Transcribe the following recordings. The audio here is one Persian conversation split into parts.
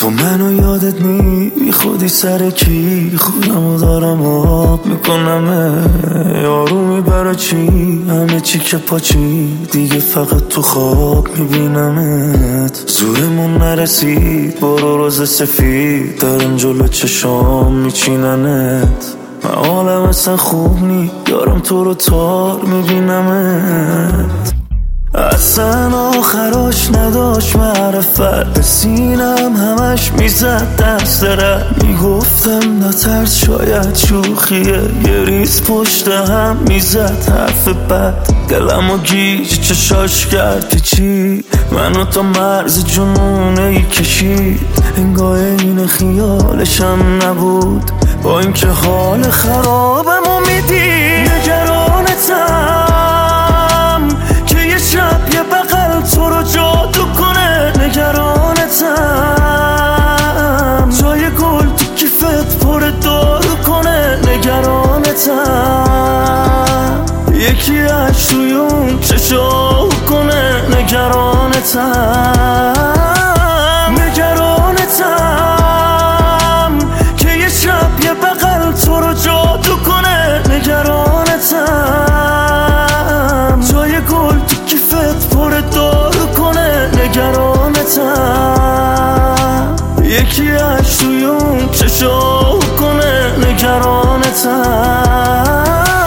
تو منو یادت بی خودی سر کی خودمو دارم آب میکنم یارومی برا چی همه چی که پاچی دیگه فقط تو خواب میبینمت زورمون نرسید برو روز سفید دارم جلو چشام میچیننت من حالم اصلا خوب نی دارم تو رو تار میبینمت اصلا آخراش نداشت معرفت به سینم همش میزد دست رد میگفتم نترس شاید شوخیه یه ریز پشت هم میزد حرف بد دلمو گیج چشاش کرد چی منو تا مرز جنونه ای کشید انگاه این خیالشم نبود با اینکه حال خرابمو میدی نگرانتم که یه شب یه بغل تو رو جادو کنه نگرانتم جای گل تو کیفت پر دارو کنه نگرانتم یکی اش توی اون چشاو کنه نگرانتم نگرانتم که یه شب یه بغل تو رو جادو کنه نگرانتم جای گل تو کیفت پر دارو کنه نگرانتم یکی اش توی اون چشاو کنه نگرانتم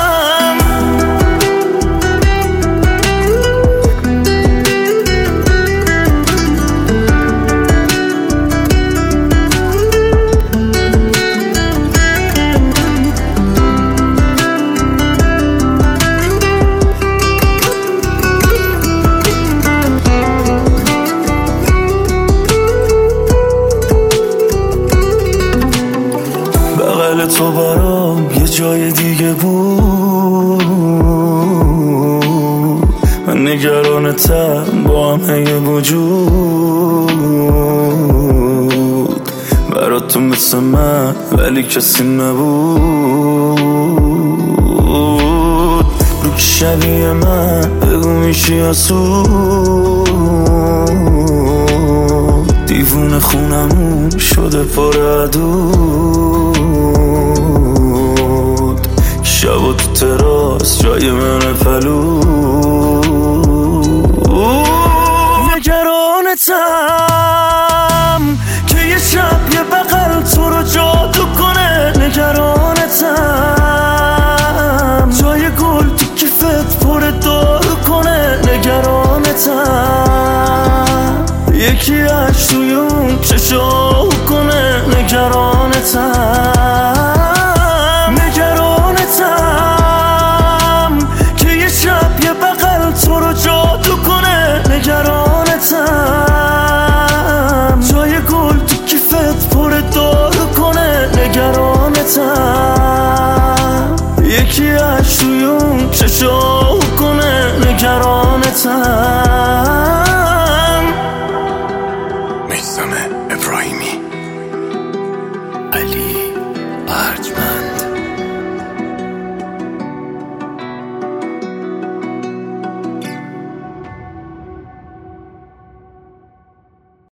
تو برام یه جای دیگه بود من نگرانتم با همه وجود برات تو مثل من ولی کسی نبود رو که شبیه من بگو میشی آسود دیوونه خونمون شده پر عدود شب و تو تراس جای من پلود نگرانتم که یه شب یه بغل تو رو جادو کنه نگرانتم جای گل تو کیفت پر دارو کنه نگرانتم یکی اش توی اون چشاو کنه نگرانتم نگرانتم که یه شب یه بغل تو رو جادو کنه نگرانتم جای گل تو کیفت پر دارو کنه نگرانتم یکی اش توی اون چشاو کنه نگرانتم